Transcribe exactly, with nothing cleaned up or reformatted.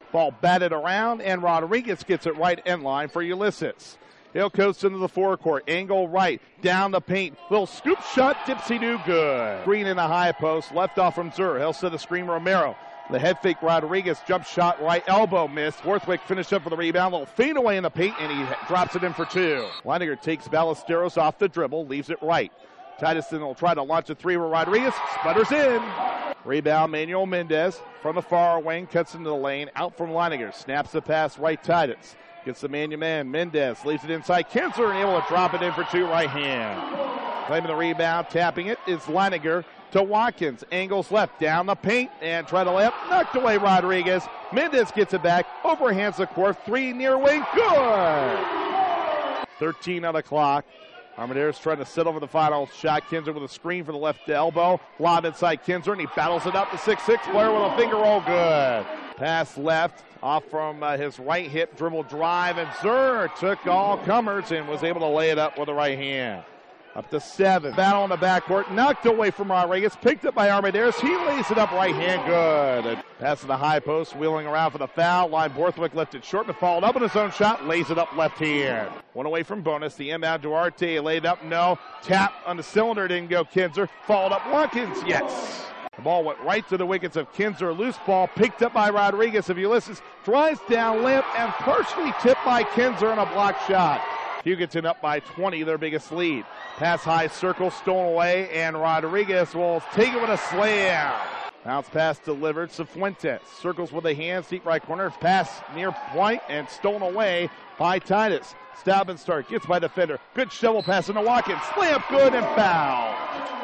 Ball batted around, and Rodriguez gets it right in line for Ulysses. He'll coast into the forecourt. Angle right. Down the paint. Little scoop shot. Dipsy-do good. Green in the high post. Left off from Zur. He'll set a screen Romero. The head fake Rodriguez. Jump shot right elbow missed. Borthwick finished up for the rebound. Little fade away in the paint, and he drops it in for two. Leininger takes Ballesteros off the dribble. Leaves it right. Tituston will try to launch a three with Rodriguez. Sputters in. Rebound, Manuel Mendez from the far wing. Cuts into the lane. Out from Leininger. Snaps the pass right Titus. Gets the man-to-man. Mendez leaves it inside. Kinzer and able to drop it in for two right hand. Claiming the rebound, tapping it is Leininger to Watkins. Angles left, down the paint, and try to lay up. Knocked away Rodriguez. Mendez gets it back. Overhands the court. Three near wing. Good! thirteen on the clock. Armendariz trying to sit over the final shot. Kinzer with a screen for the left elbow. Lob inside Kinzer, and he battles it up. The six six player with a finger roll. Good. Pass left. Off from uh, his right hip, dribble drive, and Zur took all comers and was able to lay it up with the right hand. Up to seven. Battle in the backcourt, knocked away from Rodriguez, picked up by Armendariz. He lays it up right hand, good. Pass to the high post, wheeling around for the foul. Line Borthwick lifted short, but followed up in his own shot, lays it up left hand. One away from bonus, the inbound Duarte laid up, no. Tap on the cylinder, didn't go Kinzer. Followed up Watkins, yes. The ball went right to the wickets of Kinzer. Loose ball picked up by Rodriguez of Ulysses. Drives down limp and partially tipped by Kinzer on a block shot. Hugoton up by twenty, their biggest lead. Pass high circle, stolen away, and Rodriguez will take it with a slam. Bounce pass delivered. Cifuentes circles with a hands, deep right corner. Pass near point and stolen away by Titus. Stop and start. Gets by defender. Good shovel pass into Watkins. Slam good and foul.